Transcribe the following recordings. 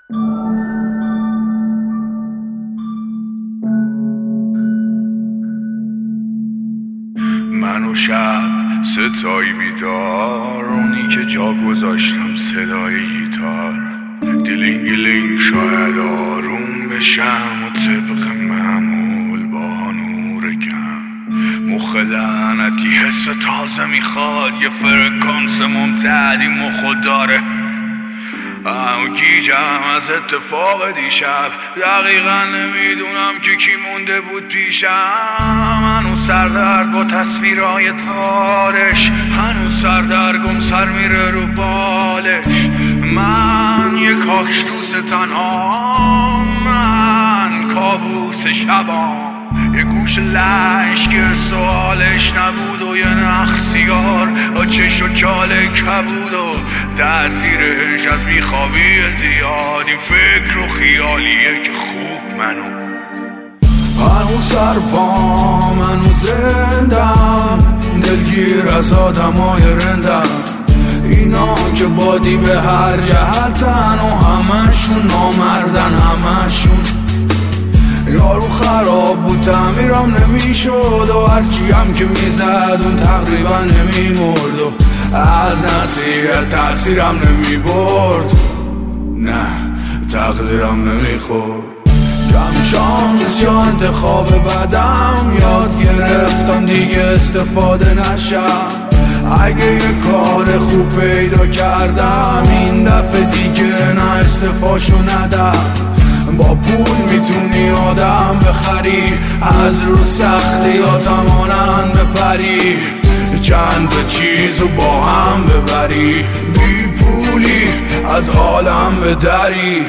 من و شب ستایی بیدار، اونی که جا گذاشتم صدای گیتار. دیلینگ شاید آروم بشم و طبق معمول با نور کم. مخ لعنتی حس تازه میخواد، یه فرکانس ممتدی مخو داره. گیجم از اتفاق دیشب، دقیقا نمیدونم که کی مونده بود پیشم. هنوز سردرد با تصویرهای تارش، هنوز سردرگم سر میره رو بالش. من یه کاکشتوس تنها، من کابوس شبام. یه گوش لش که سوالش نبود و یه نخ سیگار با چش و چال کبود و تأثیرش از بیخوابی زیاد. این فکر و خیالیه که خوب منو هنوز سرپام، هنوز زندم، دلگیر از آدمای رندم. اینا که بادی به هر جهتن و همشون نامردن، همشون. یارو خراب بود تعمیرم نمیشد و هرچی هم که میزد اون تقریبا نمیمرد و از نصیحت تأثیرم نمیبرد، نه تقدیرم نمیخورد. کم شانس یا انتخاب بدم، یاد گرفتم دیگه استفاده نشم. اگه یه کار خوب پیدا کردم این دفعه دیگه نه استفاشو ندم. با پول میتونی آدم بخری، از رو سختیاتم آنن بپری. چند تا چیزو با هم ببری، بی پولی از عالم بدری.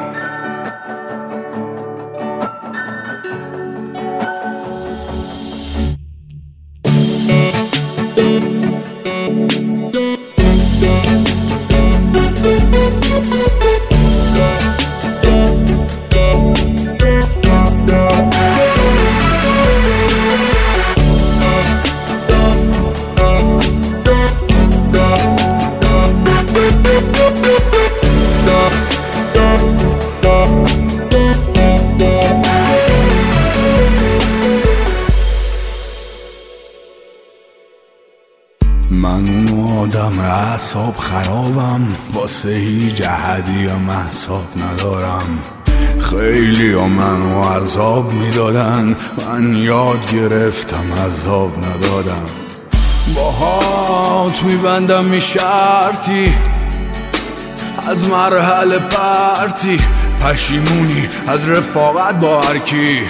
من اون آدم اعصاب خرابم، واسه هیچ احدی هم احساب ندارم. خیلی ها منو عذاب میدادن، من یاد گرفتم عذاب ندادم. باهات میبندم میشرتی از مرحله پرتی، پشیمونی از رفاقت با هرکی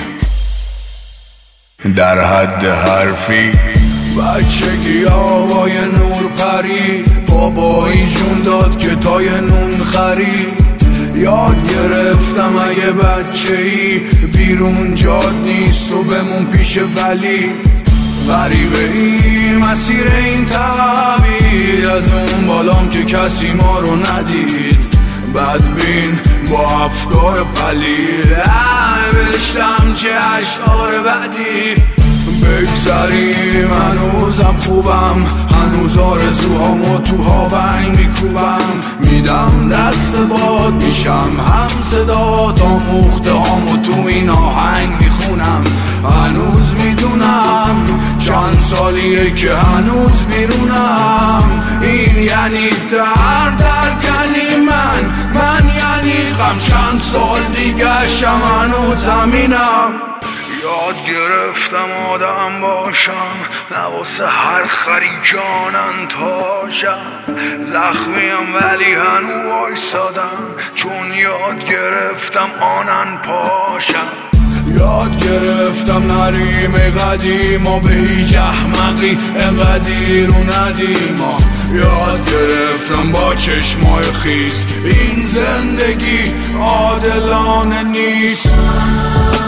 در حد حرفی. بچگی آقای نور پری، بابایی جون داد که تای نون خرید. یاد گرفتم اگه بچه‌ای بیرون جاد نیست و بمون پیش ولی. غریبه ای مسیر این تبعید، از اون بالام که کسی ما رو ندید. بدبین با افکار پلید، نوشتم چه اشعار بدی. بگذریم هنوزم خوبم، هنوز آرزوهامو تو هاونگ میکوبم. میدم دست باد میشم هم صدا، تا موخته هامو تو این آهنگ میخونم. هنوز میدونم چند سالیه که هنوز بیرونم. این یعنی درد یعنی من یعنی غم. چند سال دیگه شم هنوز زمینم. یاد گرفتم آدم باشم، نه واسه هر خری جانن تاشم. زخمیم ولی هنو وایسادم، چون یاد گرفتم آنن پاشم. یاد گرفتم نریم قدیم و به هیچ احمقی انقدی رو ندیم. یاد گرفتم با چشمای خیس این زندگی عادلانه نیست.